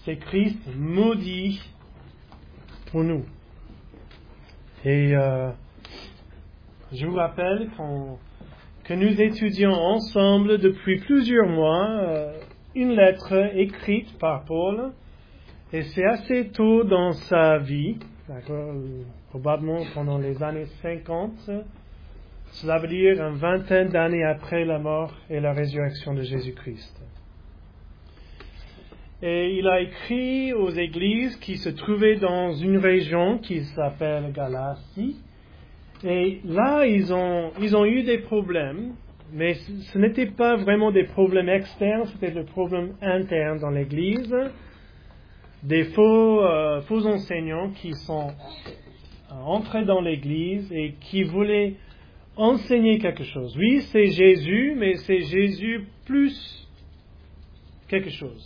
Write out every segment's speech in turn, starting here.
c'est Christ maudit pour nous. Et je vous rappelle que nous étudions ensemble depuis plusieurs mois une lettre écrite par Paul, et c'est assez tôt dans sa vie, d'accord, probablement pendant les années 50, cela veut dire une vingtaine d'années après la mort et la résurrection de Jésus-Christ. Et il a écrit aux églises qui se trouvaient dans une région qui s'appelle Galatie. Et là, ils ont eu des problèmes, mais ce n'était pas vraiment des problèmes externes, c'était des problèmes internes dans l'église. Des faux enseignants qui sont entrés dans l'église et qui voulaient enseigner quelque chose. Oui, c'est Jésus, mais c'est Jésus plus quelque chose.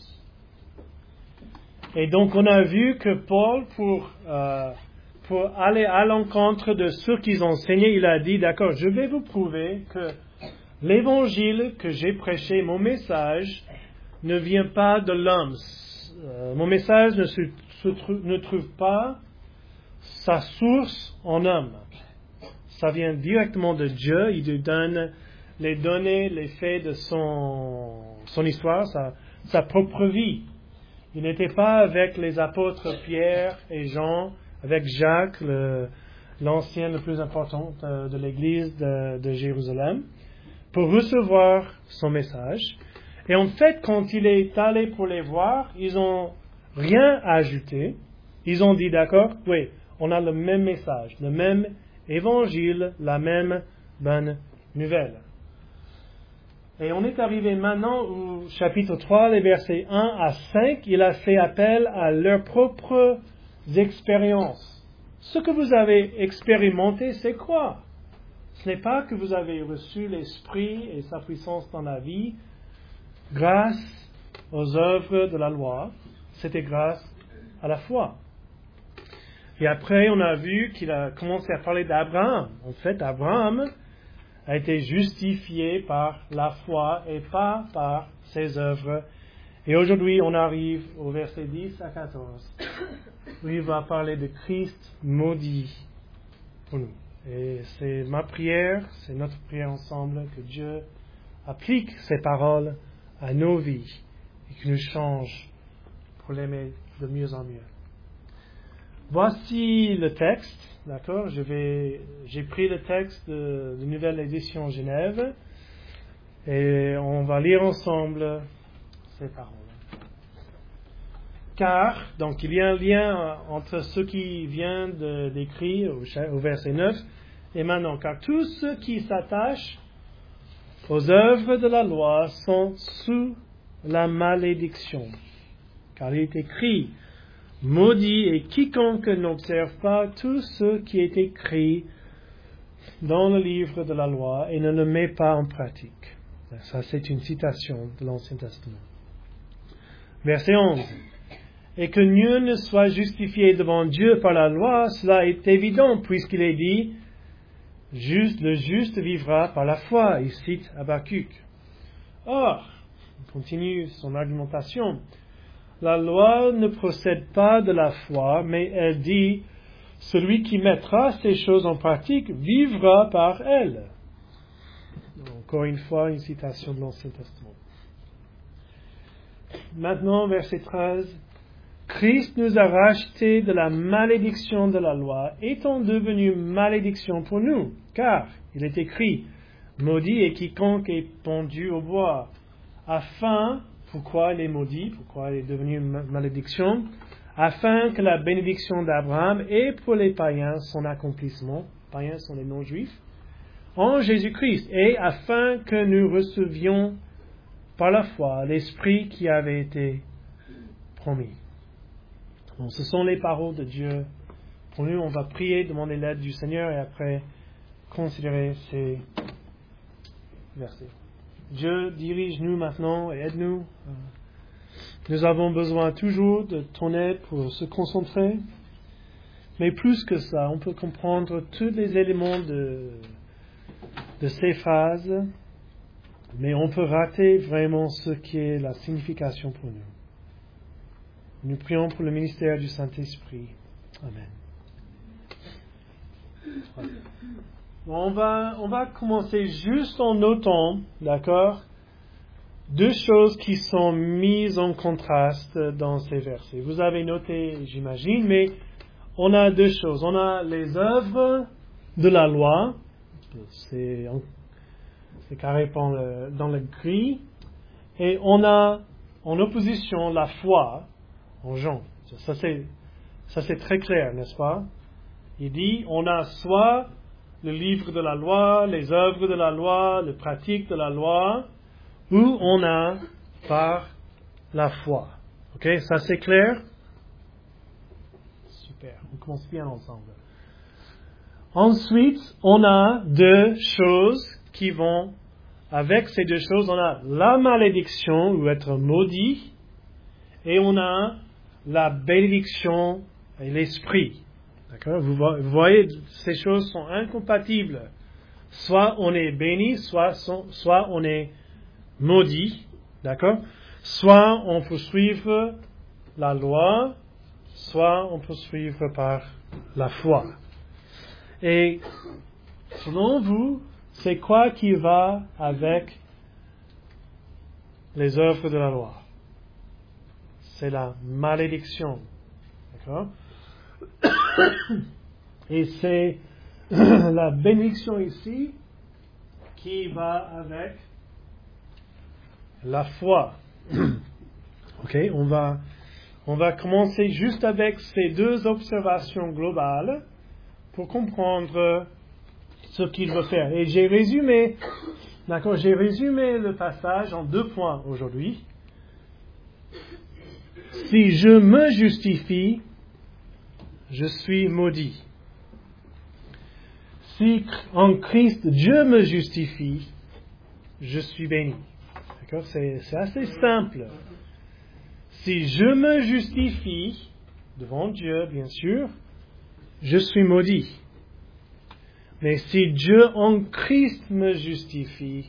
Et donc, on a vu que Paul, pour aller à l'encontre de ceux qu'ils enseignaient, il a dit, d'accord, je vais vous prouver que l'évangile que j'ai prêché, mon message, ne vient pas de l'homme. Mon message ne trouve pas sa source en homme. Ça vient directement de Dieu. Il lui donne les données, les faits de son histoire, sa propre vie. Il n'était pas avec les apôtres Pierre et Jean, avec Jacques, l'ancien le plus important de l'église de Jérusalem, pour recevoir son message. Et en fait, quand il est allé pour les voir, ils n'ont rien ajouté. Ils ont dit, d'accord, oui, on a le même message, le même évangile, la même bonne nouvelle. Et on est arrivé maintenant au chapitre 3, les versets 1 à 5. Il a fait appel à leurs propres expériences. Ce que vous avez expérimenté, c'est quoi? Ce n'est pas que vous avez reçu l'Esprit et sa puissance dans la vie grâce aux œuvres de la loi. C'était grâce à la foi. Et après, on a vu qu'il a commencé à parler d'Abraham. En fait, Abraham a été justifié par la foi et pas par ses œuvres. Et aujourd'hui, on arrive au verset 10 à 14, où il va parler de Christ maudit pour nous. Et c'est ma prière, c'est notre prière ensemble, que Dieu applique ces paroles à nos vies et qu'il nous change pour l'aimer de mieux en mieux. Voici le texte, d'accord? J'ai pris le texte de Nouvelle Édition Genève et on va lire ensemble ces paroles. Car, donc il y a un lien entre ce qui vient d'écrit au verset 9 et maintenant, car tous ceux qui s'attachent aux œuvres de la loi sont sous la malédiction. Car il est écrit, maudit est quiconque n'observe pas tout ce qui est écrit dans le livre de la loi et ne le met pas en pratique. Ça, c'est une citation de l'Ancien Testament. Verset 11. Et que nul ne soit justifié devant Dieu par la loi, cela est évident, puisqu'il est dit, le juste vivra par la foi. Il cite Habakkuk. Or, il continue son argumentation. La loi ne procède pas de la foi, mais elle dit, celui qui mettra ces choses en pratique vivra par elles. Encore une fois, une citation de l'Ancien Testament. Maintenant, verset 13. Christ nous a rachetés de la malédiction de la loi, étant devenu malédiction pour nous, car il est écrit, maudit est quiconque est pendu au bois, afin, pourquoi il est maudit, pourquoi il est devenu malédiction, afin que la bénédiction d'Abraham ait pour les païens son accomplissement, païens sont les non-juifs, en Jésus-Christ, et afin que nous recevions par la foi l'Esprit qui avait été promis. Donc, ce sont les paroles de Dieu. Pour nous, on va prier, demander l'aide du Seigneur et après considérer ces versets. Dieu, dirige-nous maintenant et aide-nous. Nous avons besoin toujours de ton aide pour se concentrer. Mais plus que ça, on peut comprendre tous les éléments de ces phrases, mais on peut rater vraiment ce qui est la signification pour nous. Nous prions pour le ministère du Saint-Esprit. Amen. On va commencer juste en notant, d'accord, deux choses qui sont mises en contraste dans ces versets. Vous avez noté, j'imagine, mais on a deux choses. On a les œuvres de la loi, c'est carrément dans le gris, et on a en opposition la foi en Jean. Ça c'est très clair, n'est-ce pas? Il dit, on a soit le livre de la loi, les œuvres de la loi, les pratiques de la loi, ou on a par la foi. Ok, ça c'est clair? Super, on commence bien ensemble. Ensuite, on a deux choses qui vont, avec ces deux choses, on a la malédiction ou être maudit, et on a la bénédiction et l'esprit. D'accord? Vous voyez, ces choses sont incompatibles. Soit on est béni, soit on est maudit, d'accord? Soit on peut suivre la loi, soit on peut suivre par la foi. Et selon vous, c'est quoi qui va avec les œuvres de la loi? C'est la malédiction, d'accord? Et c'est la bénédiction ici qui va avec la foi. Ok, on va commencer juste avec ces deux observations globales pour comprendre ce qu'il veut faire. Et j'ai résumé le passage en 2 points aujourd'hui. Si je me justifie, je suis maudit. Si en Christ Dieu me justifie, je suis béni. D'accord? C'est assez simple. Si je me justifie, devant Dieu, bien sûr, je suis maudit. Mais si Dieu en Christ me justifie,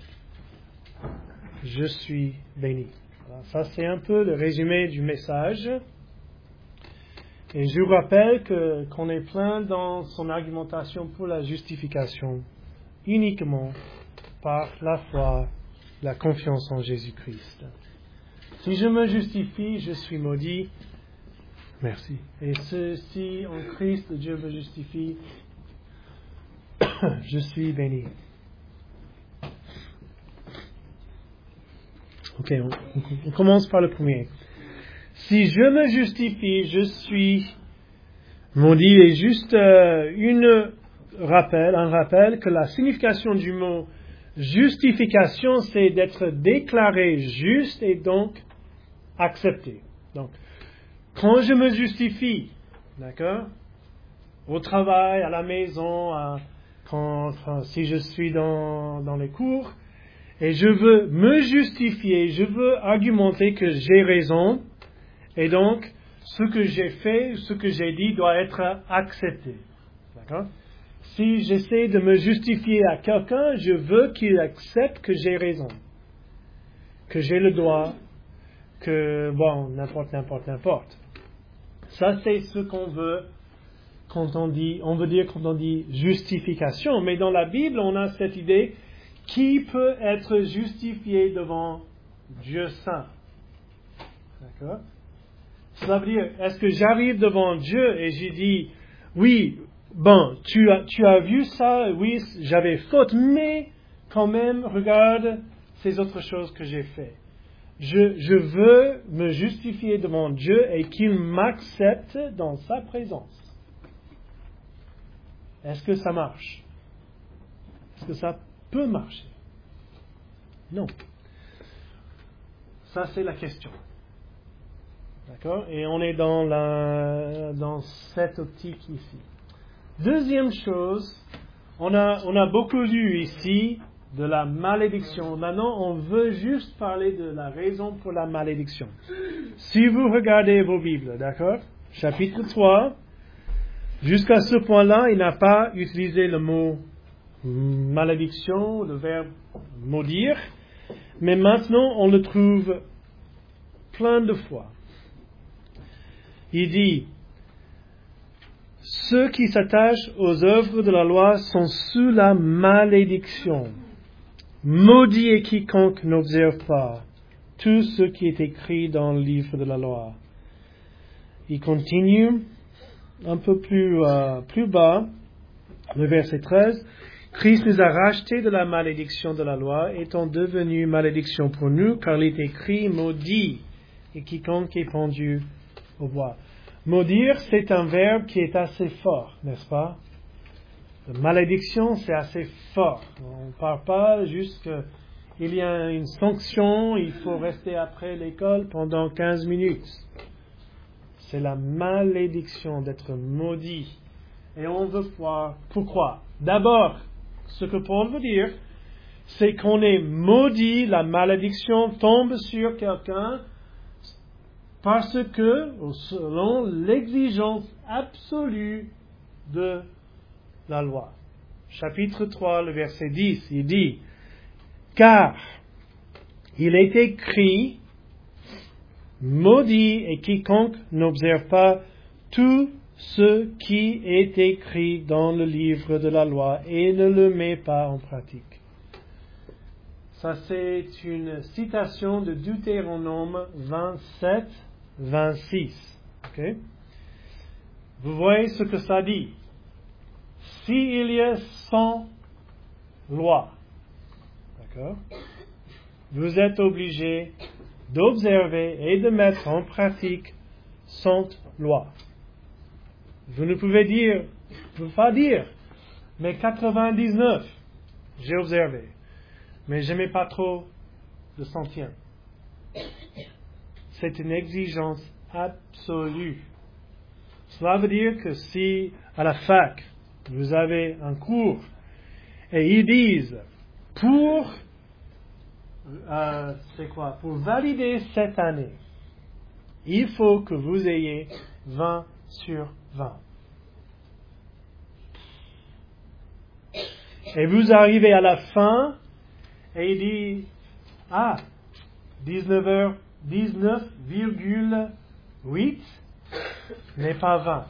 je suis béni. Voilà, ça, c'est un peu le résumé du message. Et je vous rappelle qu'on est plein dans son argumentation pour la justification uniquement par la foi, la confiance en Jésus-Christ. Si je me justifie, je suis maudit. Merci. Et si en Christ Dieu me justifie, je suis béni. Ok, on commence par le premier. Si je me justifie, je suis maudit. Et juste un rappel que la signification du mot justification, c'est d'être déclaré juste et donc accepté. Donc, quand je me justifie, d'accord, au travail, à la maison, si je suis dans les cours, et je veux me justifier, je veux argumenter que j'ai raison, et donc, ce que j'ai fait, ce que j'ai dit doit être accepté. D'accord? Si j'essaie de me justifier à quelqu'un, je veux qu'il accepte que j'ai raison, que j'ai le droit, que, bon, n'importe. Ça, c'est ce qu'on veut quand on dit justification. Mais dans la Bible, on a cette idée, qui peut être justifié devant Dieu Saint? D'accord? Cela veut dire, est-ce que j'arrive devant Dieu et j'ai dit, oui, bon, tu as vu ça, oui, j'avais faute, mais quand même, regarde ces autres choses que j'ai fait. Je veux me justifier devant Dieu et qu'il m'accepte dans sa présence. Est-ce que ça marche? Est-ce que ça peut marcher? Non. Ça, c'est la question. D'accord? Et on est dans cette optique ici. Deuxième chose, on a beaucoup lu ici de la malédiction. Maintenant, on veut juste parler de la raison pour la malédiction. Si vous regardez vos Bibles, d'accord? Chapitre 3, jusqu'à ce point-là, il n'a pas utilisé le mot malédiction, le verbe maudire, mais maintenant, on le trouve plein de fois. il dit, ceux qui s'attachent aux œuvres de la loi sont sous la malédiction. Maudit est quiconque n'observe pas tout ce qui est écrit dans le livre de la loi. Il continue un peu plus bas, le verset 13. Christ nous a rachetés de la malédiction de la loi, étant devenu malédiction pour nous, car il est écrit, maudit est quiconque est pendu au bois. Maudire, c'est un verbe qui est assez fort, n'est-ce pas? Malédiction, c'est assez fort. On ne parle pas juste qu'il y a une sanction, il faut rester après l'école pendant 15 minutes. C'est la malédiction d'être maudit. Et on veut voir pourquoi. D'abord, ce que Paul veut dire, c'est qu'on est maudit, la malédiction tombe sur quelqu'un parce que, selon l'exigence absolue de la loi. Chapitre 3, le verset 10, il dit, car il est écrit, maudit est quiconque n'observe pas tout ce qui est écrit dans le livre de la loi et ne le met pas en pratique. Ça, c'est une citation de Deutéronome 27, 26. Okay? Vous voyez ce que ça dit. S'il y a 100 lois, d'accord, vous êtes obligé d'observer et de mettre en pratique 100 lois. Vous ne pouvez pas dire, mais 99, j'ai observé, mais je n'aimais pas trop le 100e. C'est une exigence absolue. Cela veut dire que si, à la fac, vous avez un cours, et ils disent, pour valider cette année, il faut que vous ayez 20 sur 20. Et vous arrivez à la fin, et il dit, 19,8 n'est pas 20.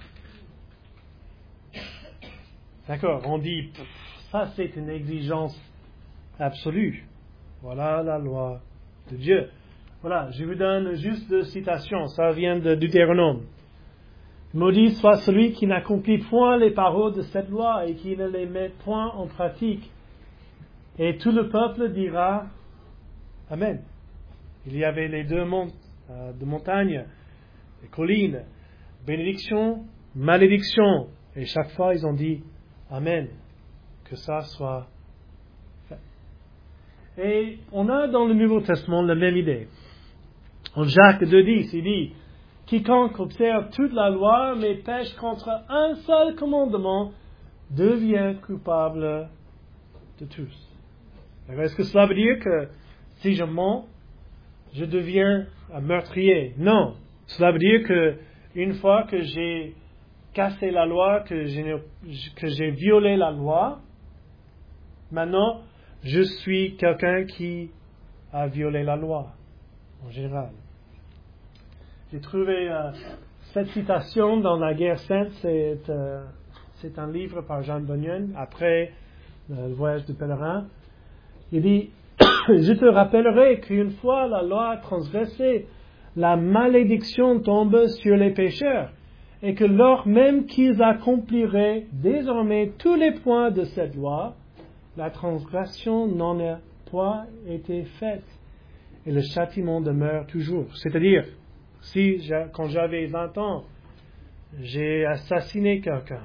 D'accord, on dit, ça c'est une exigence absolue. Voilà la loi de Dieu. Voilà, je vous donne juste deux citations, ça vient de Deutéronome. Maudit soit celui qui n'accomplit point les paroles de cette loi et qui ne les met point en pratique. Et tout le peuple dira Amen. Il y avait les deux de montagnes, les collines, bénédiction, malédiction. Et chaque fois, ils ont dit Amen. Que ça soit fait. Et on a dans le Nouveau Testament la même idée. En Jacques 2,10, il dit quiconque observe toute la loi mais pêche contre un seul commandement devient coupable de tous. Est-ce que cela veut dire que si je mens, je deviens un meurtrier? Non. Cela veut dire que une fois que j'ai cassé la loi, que j'ai violé la loi, maintenant je suis quelqu'un qui a violé la loi, en général. J'ai trouvé cette citation dans La Guerre sainte, c'est un livre par Jean Bunyan, après le voyage de pèlerin. Il dit, je te rappellerai qu'une fois la loi transgressée, la malédiction tombe sur les pécheurs, et que lors même qu'ils accompliraient désormais tous les points de cette loi, la transgression n'en a point été faite, et le châtiment demeure toujours. C'est-à-dire, quand j'avais 20 ans, j'ai assassiné quelqu'un.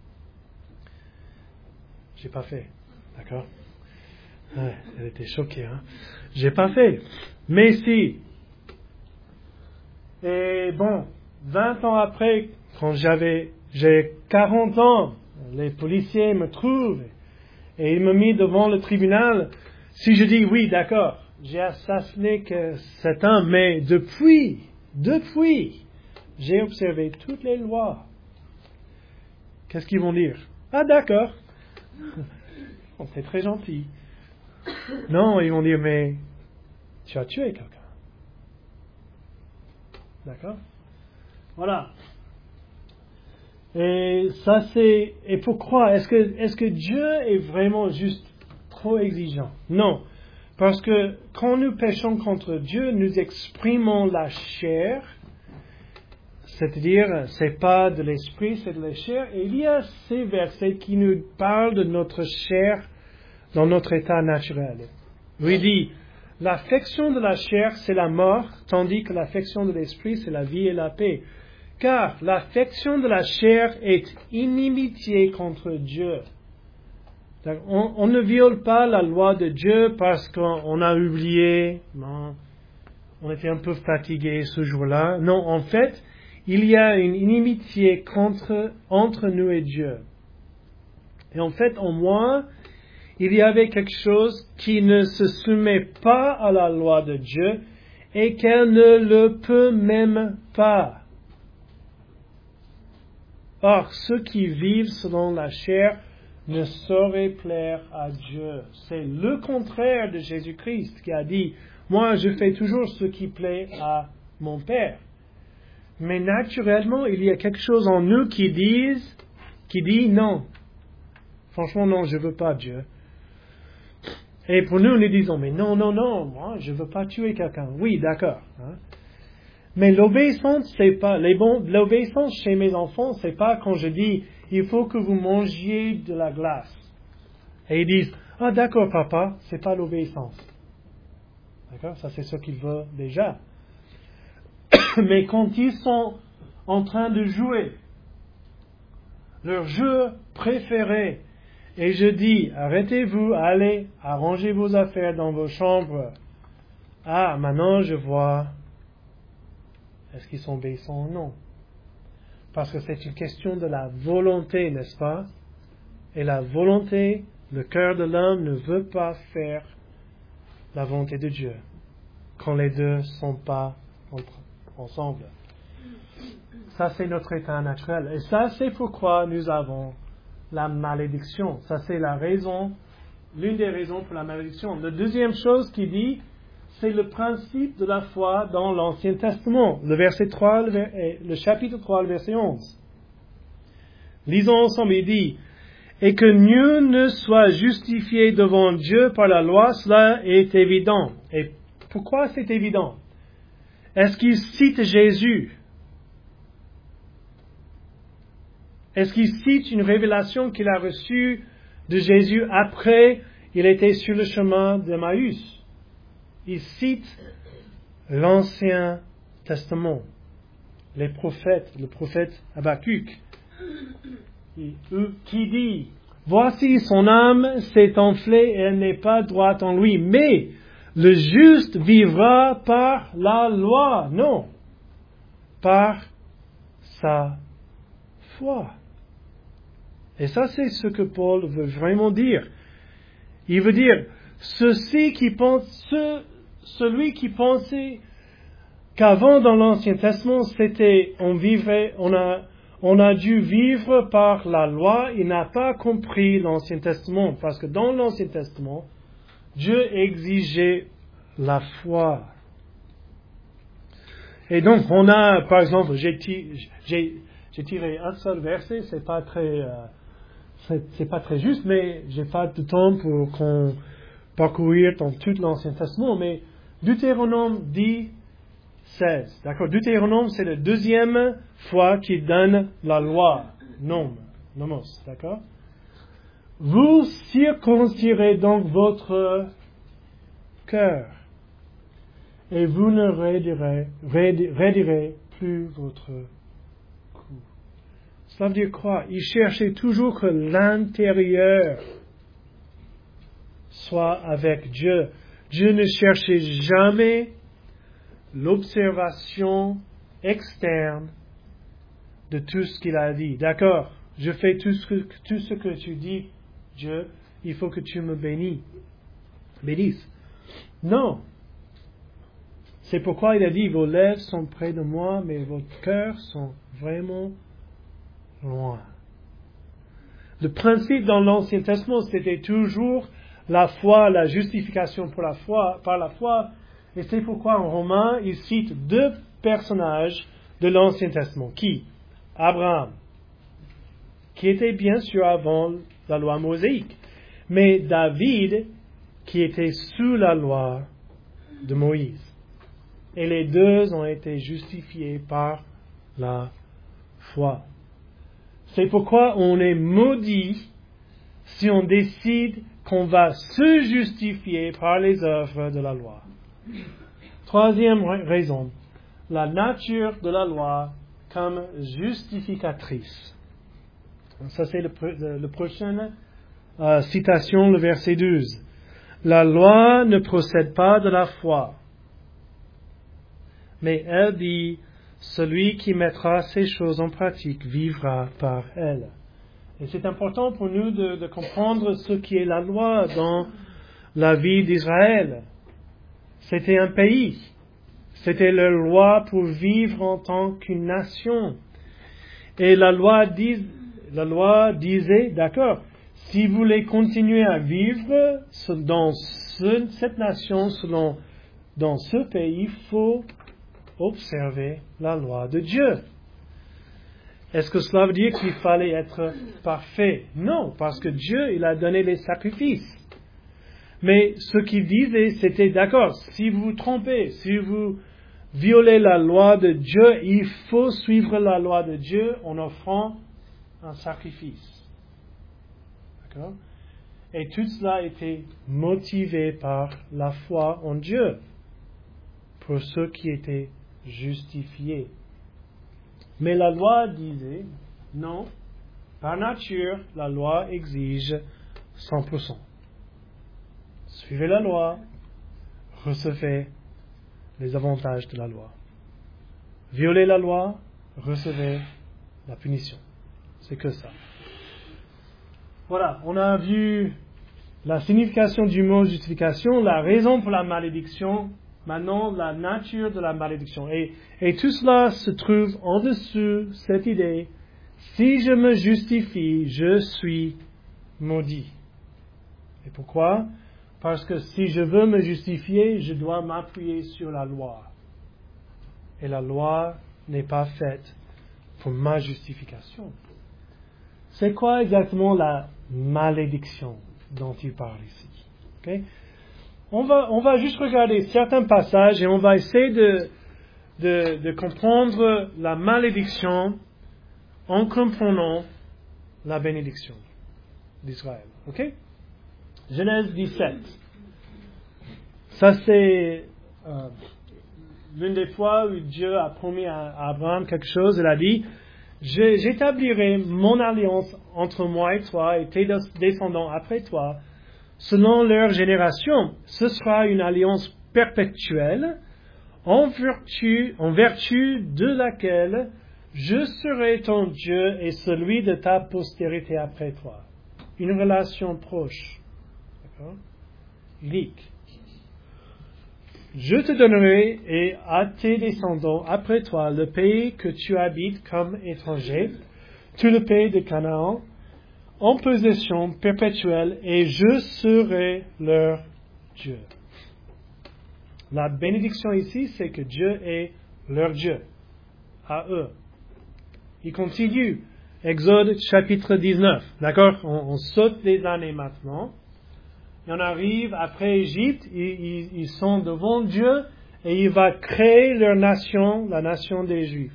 J'ai pas fait, d'accord? Ouais, elle était choquée, hein? J'ai pas fait. Mais si. Et bon, 20 ans après, quand j'ai 40 ans, les policiers me trouvent et ils me mettent devant le tribunal. Si je dis oui, d'accord, j'ai assassiné cet homme, mais depuis, j'ai observé toutes les lois. Qu'est-ce qu'ils vont dire? Ah, d'accord. C'est très gentil. Non, ils vont dire, mais tu as tué quelqu'un. D'accord? Voilà. Et ça c'est... Et pourquoi? Est-ce que Dieu est vraiment juste trop exigeant? Non. Parce que quand nous péchons contre Dieu, nous exprimons la chair, c'est-à-dire, c'est pas de l'esprit, c'est de la chair. Et il y a ces versets qui nous parlent de notre chair dans notre état naturel. Il dit, l'affection de la chair, c'est la mort, tandis que l'affection de l'esprit, c'est la vie et la paix. Car l'affection de la chair est inimitié contre Dieu. On ne viole pas la loi de Dieu parce qu'on a oublié, non, on était un peu fatigué ce jour-là. Non, en fait, il y a une inimitié entre nous et Dieu. Et en fait, en moi, il y avait quelque chose qui ne se soumet pas à la loi de Dieu et qu'elle ne le peut même pas. Or, ceux qui vivent selon la chair ne sauraient plaire à Dieu. C'est le contraire de Jésus-Christ qui a dit, moi je fais toujours ce qui plaît à mon Père. Mais naturellement, il y a quelque chose en nous qui dit non. Franchement, non, je veux pas Dieu. Et pour nous, nous disons, mais non, moi, je veux pas tuer quelqu'un. Oui, d'accord. Hein. Mais l'obéissance, c'est pas, l'obéissance chez mes enfants, c'est pas quand je dis, il faut que vous mangiez de la glace. Et ils disent, ah d'accord papa, c'est pas l'obéissance. D'accord? Ça c'est ce qu'ils veulent déjà. Mais quand ils sont en train de jouer leur jeu préféré, et je dis, arrêtez-vous, allez, arrangez vos affaires dans vos chambres. Ah, maintenant je vois, est-ce qu'ils sont obéissants ou non? Parce que c'est une question de la volonté, n'est-ce pas? Et la volonté, le cœur de l'homme ne veut pas faire la volonté de Dieu quand les deux ne sont pas ensemble. Ça, c'est notre état naturel. Et ça, c'est pourquoi nous avons la malédiction. Ça, c'est la raison, l'une des raisons pour la malédiction. La deuxième chose qu'il dit, c'est le principe de la foi dans l'Ancien Testament. Le verset 3, le chapitre 3, le verset 11. Lisons ensemble, il dit, « Et que nul ne soit justifié devant Dieu par la loi, cela est évident. » Et pourquoi c'est évident? Est-ce qu'il cite Jésus? Est-ce qu'il cite une révélation qu'il a reçue de Jésus après il était sur le chemin d'Emmaüs? Il cite l'Ancien Testament, les prophètes, le prophète Habakkuk, qui dit, « Voici son âme s'est enflée et elle n'est pas droite en lui, mais le juste vivra par la loi. » Non, par sa foi. Et ça, c'est ce que Paul veut vraiment dire. Il veut dire, celui qui pensait qu'avant dans l'Ancien Testament, c'était, on a dû vivre par la loi, il n'a pas compris l'Ancien Testament, parce que dans l'Ancien Testament, Dieu exigeait la foi. Et donc, on a, par exemple, j'ai tiré un seul verset, c'est pas très juste, mais j'ai pas de temps pour qu'on parcourir dans tout l'Ancien Testament, mais Deutéronome 10, 16. D'accord? Deutéronome, c'est la deuxième fois qu'il donne la loi. Nomos. D'accord? Vous circoncirez donc votre cœur et vous ne raidirez plus votre cou. Cela veut dire quoi? Il cherchait toujours que l'intérieur soit avec Dieu. Dieu ne cherchait jamais l'observation externe de tout ce qu'il a dit. D'accord, je fais tout ce que tu dis, Dieu, il faut que tu me bénisses. Non. C'est pourquoi il a dit, vos lèvres sont près de moi, mais vos cœurs sont vraiment loin. Le principe dans l'Ancien Testament, c'était toujours la foi, la justification par la foi. Et c'est pourquoi en Romains, il cite deux personnages de l'Ancien Testament. Qui? Abraham, qui était bien sûr avant la loi mosaïque, mais David, qui était sous la loi de Moïse. Et les deux ont été justifiés par la foi. C'est pourquoi on est maudit si on décide qu'on va se justifier par les œuvres de la loi. Troisième raison, la nature de la loi comme justificatrice. Ça c'est le prochaine citation, le verset 12. La loi ne procède pas de la foi, mais elle dit, celui qui mettra ces choses en pratique vivra par elle. Et c'est important pour nous de comprendre ce qui est la loi dans la vie d'Israël. C'était un pays. C'était leur loi pour vivre en tant qu'une nation. Et la loi disait, d'accord, si vous voulez continuer à vivre dans cette nation, dans ce pays, il faut observer la loi de Dieu. Est-ce que cela veut dire qu'il fallait être parfait? Non, parce que Dieu, il a donné les sacrifices. Mais ce qu'il disait, c'était d'accord, si vous vous trompez, si vous violez la loi de Dieu, il faut suivre la loi de Dieu en offrant un sacrifice. D'accord? Et tout cela était motivé par la foi en Dieu, pour ceux qui étaient justifiés. Mais la loi disait, non, par nature, la loi exige 100%. Suivez la loi, recevez les avantages de la loi. Violez la loi, recevez la punition. C'est que ça. Voilà, on a vu la signification du mot justification, la raison pour la malédiction, maintenant la nature de la malédiction. Et tout cela se trouve en dessous cette idée, si je me justifie, je suis maudit. Et pourquoi? Parce que si je veux me justifier, je dois m'appuyer sur la loi. Et la loi n'est pas faite pour ma justification. C'est quoi exactement la malédiction dont il parle ici? Okay? On va juste regarder certains passages et on va essayer de comprendre la malédiction en comprenant la bénédiction d'Israël. Ok? Genèse 17. Ça c'est l'une des fois où Dieu a promis à Abraham quelque chose. Il a dit, j'établirai mon alliance entre moi et toi et tes descendants après toi, selon leur génération. Ce sera une alliance perpétuelle, en vertu de laquelle je serai ton Dieu et celui de ta postérité après toi. Une relation proche. D'accord? Unique. Je te donnerai et à tes descendants après toi le pays que tu habites comme étranger, tout le pays de Canaan, en possession perpétuelle, et je serai leur Dieu. La bénédiction ici, c'est que Dieu est leur Dieu, à eux. Il continue. Exode chapitre 19. D'accord? On saute des années maintenant. Et on arrive après Égypte, ils sont devant Dieu et il va créer leur nation, la nation des Juifs.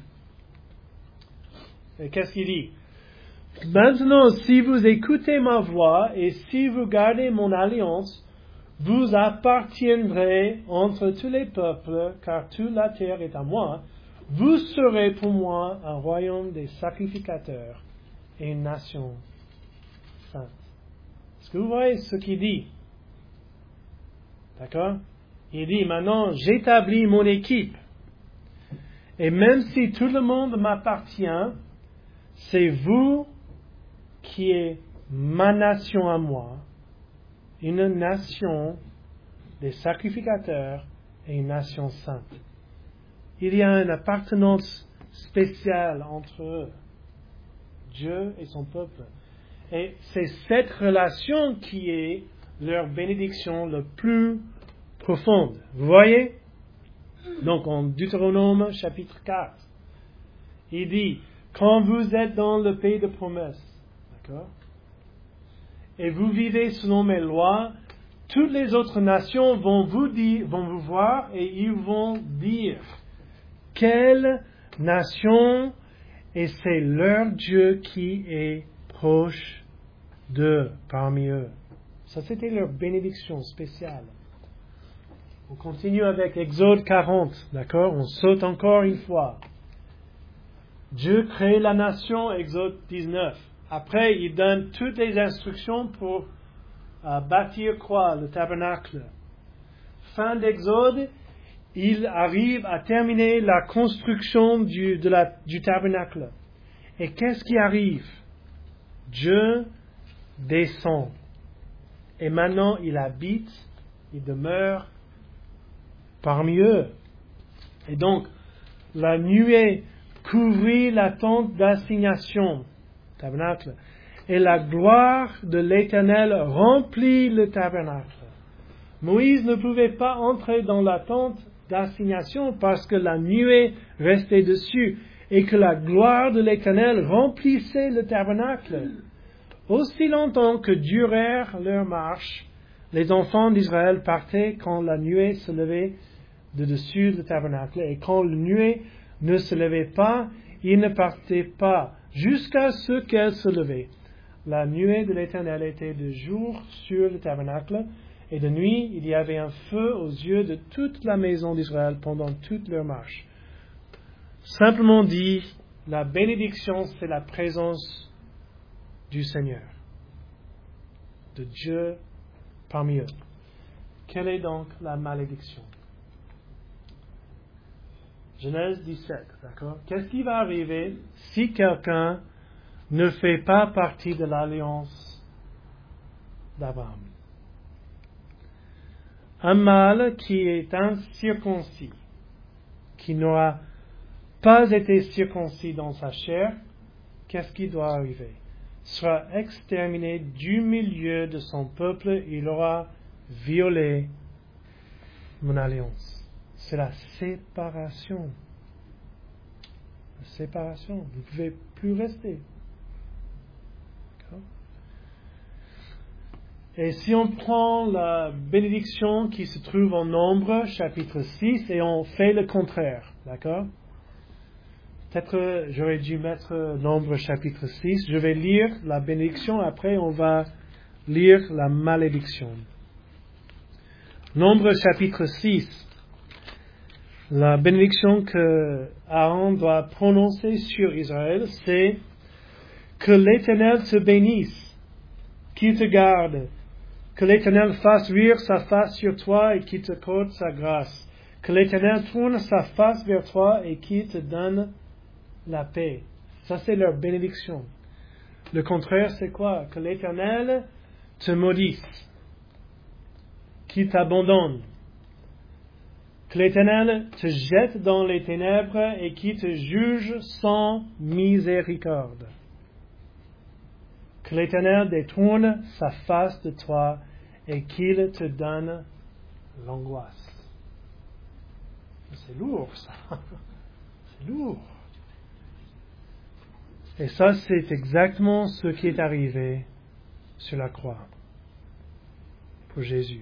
Et qu'est-ce qu'il dit? Maintenant, si vous écoutez ma voix et si vous gardez mon alliance, vous appartiendrez entre tous les peuples, car toute la terre est à moi. Vous serez pour moi un royaume des sacrificateurs et une nation sainte. Est-ce que vous voyez ce qu'il dit? D'accord? Il dit, maintenant, j'établis mon équipe. Et même si tout le monde m'appartient, c'est vous qui êtes ma nation à moi, une nation des sacrificateurs et une nation sainte. Il y a une appartenance spéciale entre eux, Dieu et son peuple. Et c'est cette relation qui est leur bénédiction le plus profonde. Vous voyez? Donc en Deutéronome chapitre 4, Il dit, quand vous êtes dans le pays de promesse, d'accord, et vous vivez selon mes lois, toutes les autres nations vont vous voir et ils vont dire, quelle nation, et c'est leur Dieu qui est proche d'eux, parmi eux. Ça, c'était leur bénédiction spéciale. On continue avec Exode 40, d'accord? On saute encore une fois. Dieu crée la nation, Exode 19. Après, il donne toutes les instructions pour bâtir quoi? Le tabernacle. Fin d'Exode, il arrive à terminer la construction du tabernacle. Et qu'est-ce qui arrive? Dieu descend. Et maintenant, il habite, il demeure parmi eux. Et donc, la nuée couvrit la tente d'assignation, tabernacle, et la gloire de l'Éternel remplit le tabernacle. Moïse ne pouvait pas entrer dans la tente d'assignation parce que la nuée restait dessus et que la gloire de l'Éternel remplissait le tabernacle. Aussi longtemps que durèrent leur marche, les enfants d'Israël partaient quand la nuée se levait de dessus le tabernacle, et quand la nuée ne se levait pas, ils ne partaient pas jusqu'à ce qu'elle se levait. La nuée de l'Éternel était de jour sur le tabernacle, et de nuit il y avait un feu aux yeux de toute la maison d'Israël pendant toute leur marche. Simplement dit, la bénédiction, c'est la présence du Seigneur, de Dieu parmi eux. Quelle est donc la malédiction? Genèse 17, d'accord? Qu'est-ce qui va arriver si quelqu'un ne fait pas partie de l'alliance d'Abraham? Un mâle qui est incirconcis, qui n'aura pas été circoncis dans sa chair, qu'est-ce qui doit arriver? Sera exterminé du milieu de son peuple, il aura violé mon alliance. C'est la séparation. La séparation. Vous ne pouvez plus rester. D'accord? Et si on prend la bénédiction qui se trouve en Nombre, chapitre 6, et on fait le contraire, d'accord? Peut-être j'aurais dû mettre Nombre, chapitre 6. Je vais lire la bénédiction, après on va lire la malédiction. Nombre, chapitre 6. La bénédiction que Aaron doit prononcer sur Israël, c'est que l'Éternel te bénisse, qu'il te garde, que l'Éternel fasse luire sa face sur toi et qu'il te accorde sa grâce, que l'Éternel tourne sa face vers toi et qu'il te donne la paix. Ça, c'est leur bénédiction. Le contraire, c'est quoi? Que l'Éternel te maudisse, qu'il t'abandonne, que l'Éternel te jette dans les ténèbres et qu'il te juge sans miséricorde. Que l'Éternel détourne sa face de toi et qu'il te donne l'angoisse. C'est lourd, ça. C'est lourd. Et ça, c'est exactement ce qui est arrivé sur la croix pour Jésus.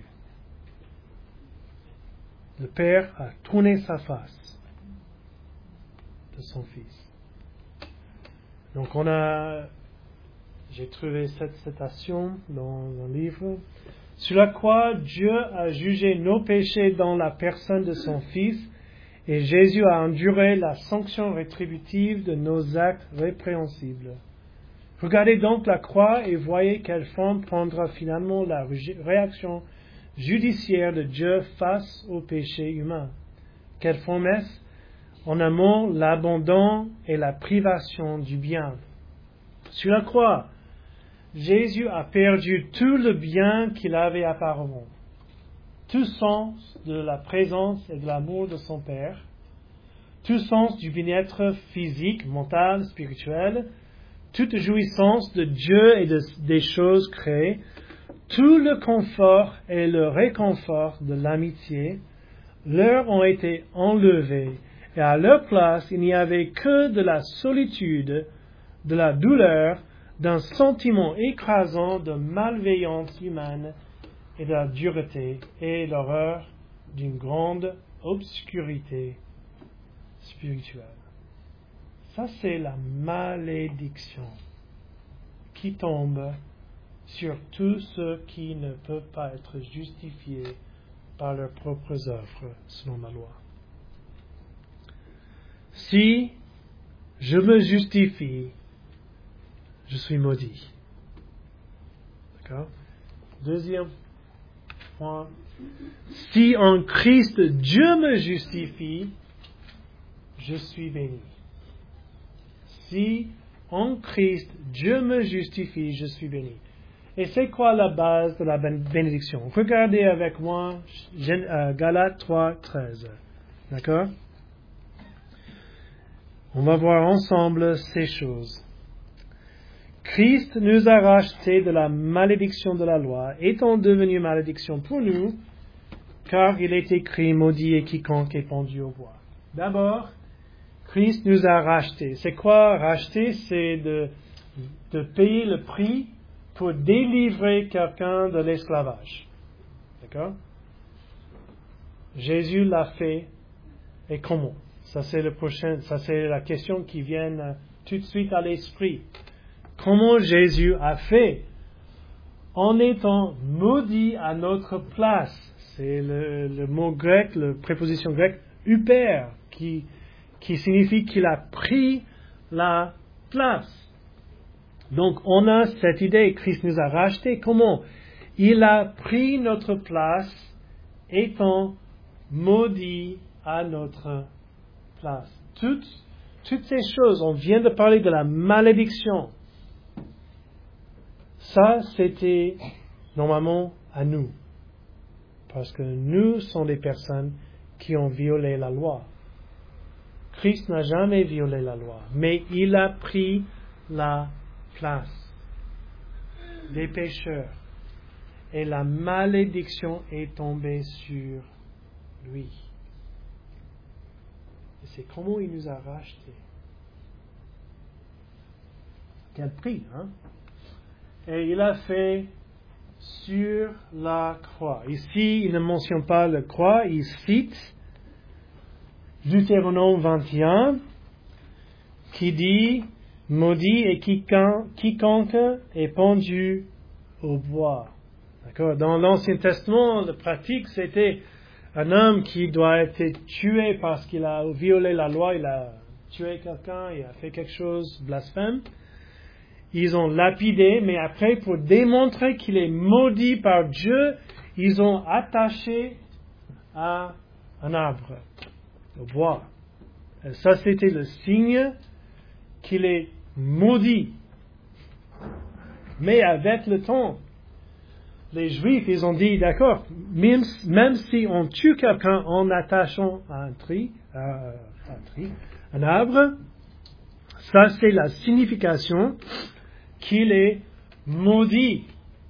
Le Père a tourné sa face de son Fils. Donc j'ai trouvé cette citation dans un livre. Sur la croix, Dieu a jugé nos péchés dans la personne de son Fils, et Jésus a enduré la sanction rétributive de nos actes répréhensibles. Regardez donc la croix et voyez quelle forme prendra finalement la réaction judiciaire de Dieu face au péché humain. Quelle forme est-ce? En un mot, l'abandon et la privation du bien. Sur la croix, Jésus a perdu tout le bien qu'il avait auparavant, tout sens de la présence et de l'amour de son Père, tout sens du bien-être physique, mental, spirituel, toute jouissance de Dieu et des choses créées, tout le confort et le réconfort de l'amitié leur ont été enlevés et à leur place, il n'y avait que de la solitude, de la douleur, d'un sentiment écrasant de malveillance humaine et de la dureté et l'horreur d'une grande obscurité spirituelle. Ça, c'est la malédiction qui tombe sur tous ceux qui ne peuvent pas être justifiés par leurs propres œuvres selon la loi. Si je me justifie, je suis maudit. D'accord? Deuxième point. Si en Christ Dieu me justifie, je suis béni. Si en Christ Dieu me justifie, je suis béni. Et c'est quoi la base de la bénédiction? Regardez avec moi Galates 3, 13. D'accord? On va voir ensemble ces choses. Christ nous a rachetés de la malédiction de la loi, étant devenu malédiction pour nous, car il est écrit, maudit est quiconque est pendu au bois. D'abord, Christ nous a rachetés. C'est quoi racheter? C'est de payer le prix pour délivrer quelqu'un de l'esclavage. D'accord? Jésus l'a fait. Et comment? Ça c'est la question qui vient tout de suite à l'esprit. Comment Jésus a fait? En étant maudit à notre place. C'est le mot grec, la préposition grecque, huper, qui signifie qu'il a pris la place. Donc on a cette idée, Christ nous a rachetés. Comment? Il a pris notre place étant maudit à notre place. Toutes ces choses, on vient de parler de la malédiction. Ça, c'était normalement à nous. Parce que nous sommes des personnes qui ont violé la loi. Christ n'a jamais violé la loi, mais il a pris la place des pécheurs. Et la malédiction est tombée sur lui. Et c'est comment il nous a rachetés. Quel prix, hein? Et il a fait sur la croix. Ici, il ne mentionne pas la croix, il cite Deutéronome 21 qui dit « Maudit est quiconque est pendu au bois ». D'accord? Dans l'Ancien Testament, la pratique, c'était un homme qui doit être tué parce qu'il a violé la loi, il a tué quelqu'un, il a fait quelque chose de blasphème. Ils ont lapidé, mais après, pour démontrer qu'il est maudit par Dieu, ils ont attaché à un arbre, au bois. Et ça, c'était le signe qu'il est maudit. Mais avec le temps, les Juifs, ils ont dit, d'accord, même si on tue quelqu'un en attachant à un arbre, ça c'est la signification qu'il est maudit.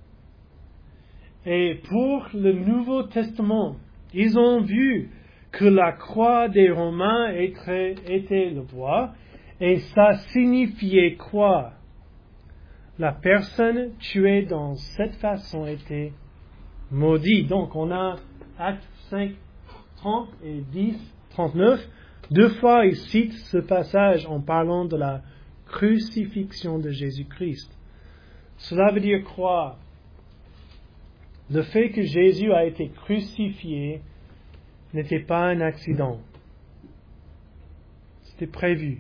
Et pour le Nouveau Testament, ils ont vu que la croix des Romains était le bois, et ça signifiait quoi? La personne tuée dans cette façon était maudite. Donc on a Actes 5, 30 et 10, 39. Deux fois il cite ce passage en parlant de la crucifixion de Jésus-Christ. Cela veut dire quoi? Le fait que Jésus a été crucifié n'était pas un accident. C'était prévu.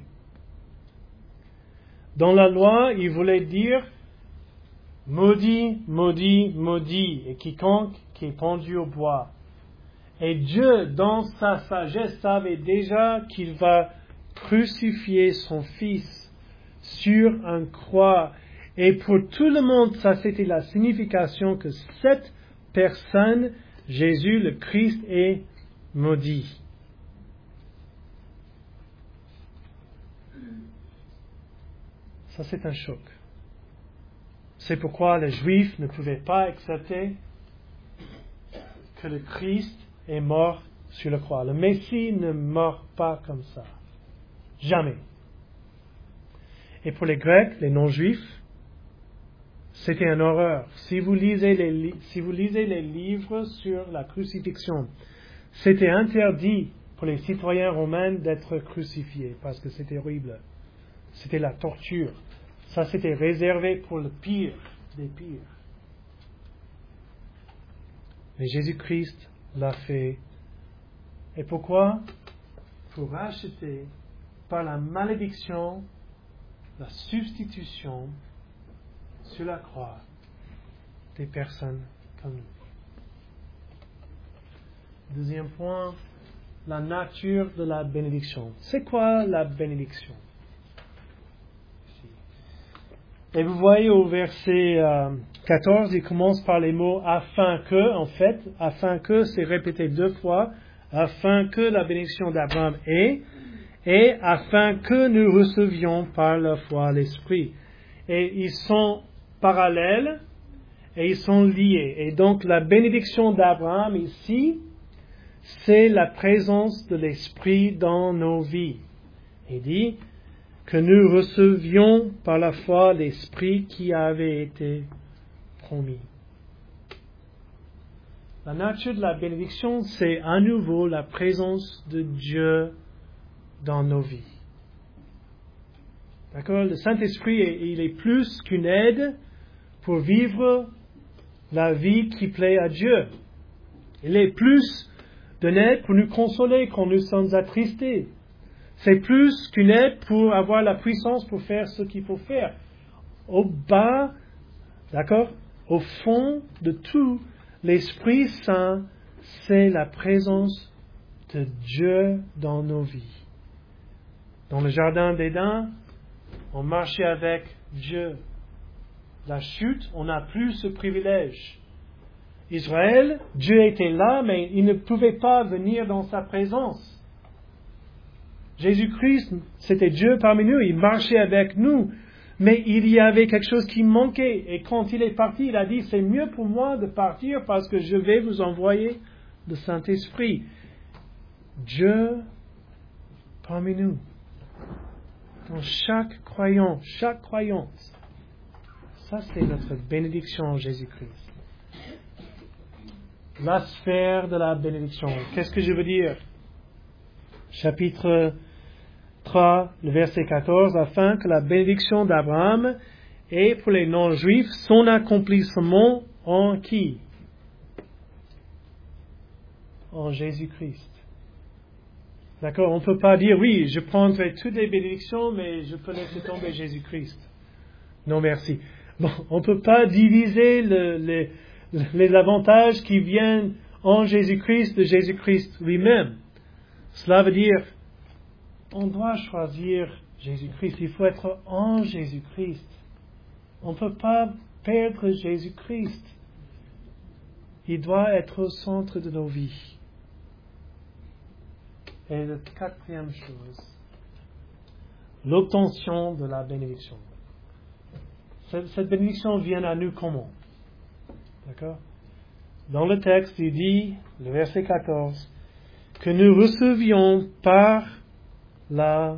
Dans la loi, il voulait dire maudit, maudit, maudit, et quiconque qui est pendu au bois. Et Dieu, dans sa sagesse, savait déjà qu'il va crucifier son Fils sur une croix. Et pour tout le monde, ça c'était la signification que cette personne, Jésus le Christ, est maudit. Ça c'est un choc. C'est pourquoi les Juifs ne pouvaient pas accepter que le Christ est mort sur la croix. Le Messie ne meurt pas comme ça. Jamais. Et pour les Grecs, les non-juifs, c'était une horreur. Si vous lisez les livres sur la crucifixion, c'était interdit pour les citoyens romains d'être crucifiés parce que c'était horrible. C'était la torture. Ça, c'était réservé pour le pire des pires. Mais Jésus-Christ l'a fait. Et pourquoi? Pour racheter par la malédiction, la substitution sur la croix des personnes comme nous. Deuxième point, la nature de la bénédiction. C'est quoi la bénédiction? Et vous voyez au verset 14, il commence par les mots « afin que », en fait, « afin que », c'est répété 2 fois, « afin que la bénédiction d'Abraham est », et « afin que nous recevions par la foi l'Esprit ». Et ils sont parallèles et ils sont liés. Et donc la bénédiction d'Abraham ici, c'est la présence de l'Esprit dans nos vies. Il dit que nous recevions par la foi l'Esprit qui avait été promis. La nature de la bénédiction, c'est à nouveau la présence de Dieu dans nos vies. D'accord? Le Saint-Esprit, il est plus qu'une aide pour vivre la vie qui plaît à Dieu. Il est plus d'une aide pour nous consoler quand nous sommes attristés. C'est plus qu'une aide pour avoir la puissance pour faire ce qu'il faut faire. Au bas, d'accord, au fond de tout, l'Esprit Saint, c'est la présence de Dieu dans nos vies. Dans le jardin d'Éden, on marchait avec Dieu. La chute, on n'a plus ce privilège. Israël, Dieu était là, mais il ne pouvait pas venir dans sa présence. Jésus-Christ, c'était Dieu parmi nous, il marchait avec nous, mais il y avait quelque chose qui manquait. Et quand il est parti, il a dit, c'est mieux pour moi de partir parce que je vais vous envoyer le Saint-Esprit. Dieu parmi nous. Dans chaque croyant, chaque croyante. Ça, c'est notre bénédiction en Jésus-Christ. La sphère de la bénédiction. Qu'est-ce que je veux dire? Chapitre 3, le verset 14, afin que la bénédiction d'Abraham ait pour les non-juifs son accomplissement en qui? En Jésus-Christ. D'accord? On ne peut pas dire, oui, je prendrai toutes les bénédictions, mais je peux laisser tomber Jésus-Christ. Non, merci. Bon, on ne peut pas diviser les avantages qui viennent en Jésus-Christ de Jésus-Christ lui-même. Cela veut dire, on doit choisir Jésus-Christ. Il faut être en Jésus-Christ. On ne peut pas perdre Jésus-Christ. Il doit être au centre de nos vies. Et la quatrième chose, l'obtention de la bénédiction. Cette bénédiction vient à nous comment? D'accord? Dans le texte, il dit, le verset 14, que nous recevions par la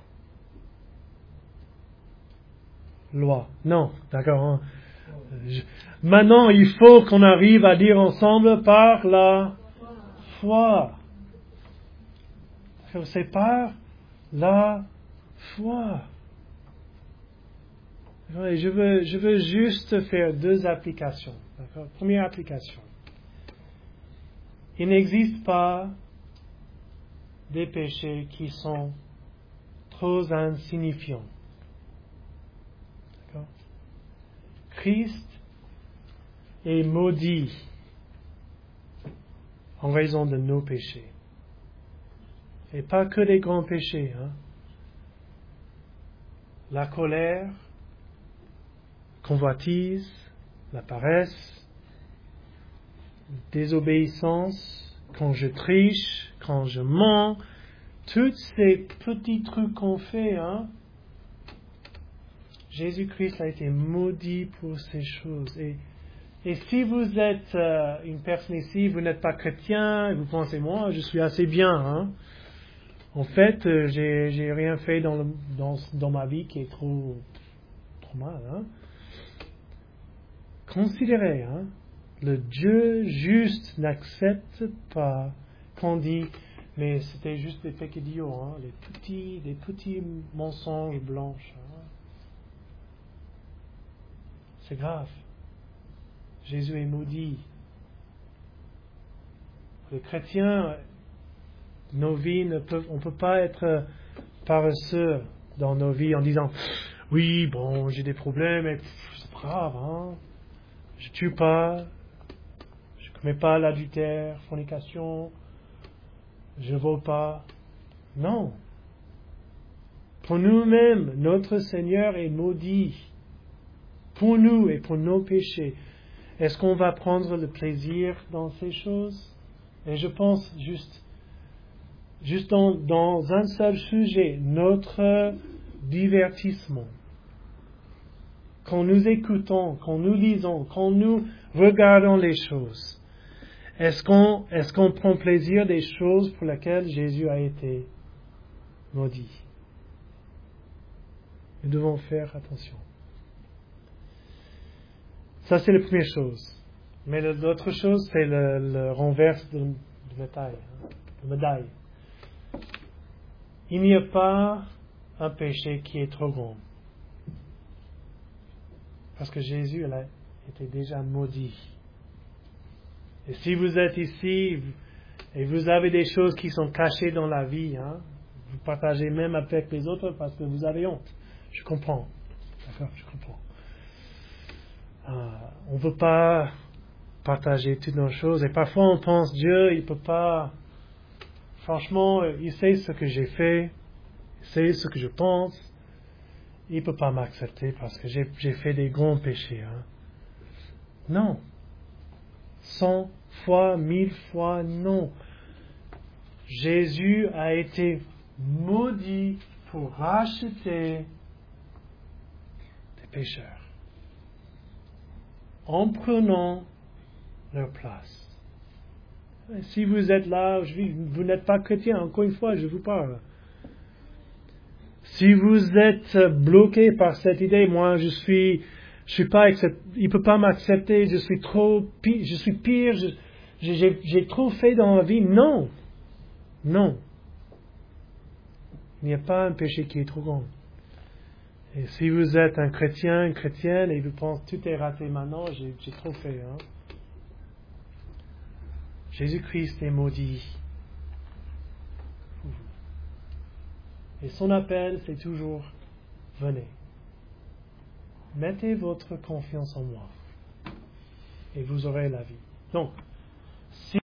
loi. Non, d'accord. Maintenant, il faut qu'on arrive à dire ensemble par la foi. C'est par la foi. Et je veux juste faire 2 applications. D'accord? Première application. Il n'existe pas des péchés qui sont trop insignifiants. D'accord? Christ est maudit en raison de nos péchés. Et pas que les grands péchés. La colère, convoitise, la paresse, désobéissance, quand je triche, quand je mens, tous ces petits trucs qu'on fait, Jésus-Christ a été maudit pour ces choses. Et Et si vous êtes une personne ici, vous n'êtes pas chrétien, et vous pensez, moi, je suis assez bien. Hein? En fait, j'ai rien fait dans ma vie qui est trop mal. Hein? Considérez, hein, le Dieu juste n'accepte pas qu'on dit, mais c'était juste des peccadillos, hein, des petits mensonges blanches. Hein. C'est grave. Jésus est maudit. Les chrétiens, nos vies on ne peut pas être paresseux dans nos vies en disant, oui, bon, j'ai des problèmes, mais c'est pas grave, hein. Je tue pas, je commets pas l'adultère, fornication, je ne vole pas. Non. Pour nous-mêmes, notre Seigneur est maudit. Pour nous et pour nos péchés. Est-ce qu'on va prendre le plaisir dans ces choses? Et je pense juste dans un seul sujet, notre divertissement. Quand nous écoutons, quand nous lisons, quand nous regardons les choses, est-ce qu'on prend plaisir des choses pour lesquelles Jésus a été maudit? Nous devons faire attention. Ça, c'est la première chose. Mais l'autre chose, c'est le renverse de médaille. Il n'y a pas un péché qui est trop grand. Parce que Jésus a été déjà maudit. Et si vous êtes ici et vous avez des choses qui sont cachées dans la vie, hein, vous partagez même avec les autres parce que vous avez honte. Je comprends. D'accord, je comprends. On ne veut pas partager toutes nos choses. Et parfois on pense, Dieu, il ne peut pas... Franchement, il sait ce que j'ai fait. Il sait ce que je pense. Il ne peut pas m'accepter parce que j'ai fait des grands péchés. Hein. Non. 100 fois, 1000 fois, non. Jésus a été maudit pour racheter des pécheurs. En prenant leur place. Et si vous êtes là, vous n'êtes pas chrétien, encore une fois, je vous parle. Si vous êtes bloqué par cette idée, moi je suis pas il peut pas m'accepter, je suis pire, j'ai trop fait dans ma vie. Non. Non. Il n'y a pas un péché qui est trop grand. Et si vous êtes un chrétien, une chrétienne, et vous pensez tout est raté maintenant, j'ai trop fait. Hein? Jésus-Christ est maudit. Et son appel, c'est toujours, venez. Mettez votre confiance en moi. Et vous aurez la vie. Donc,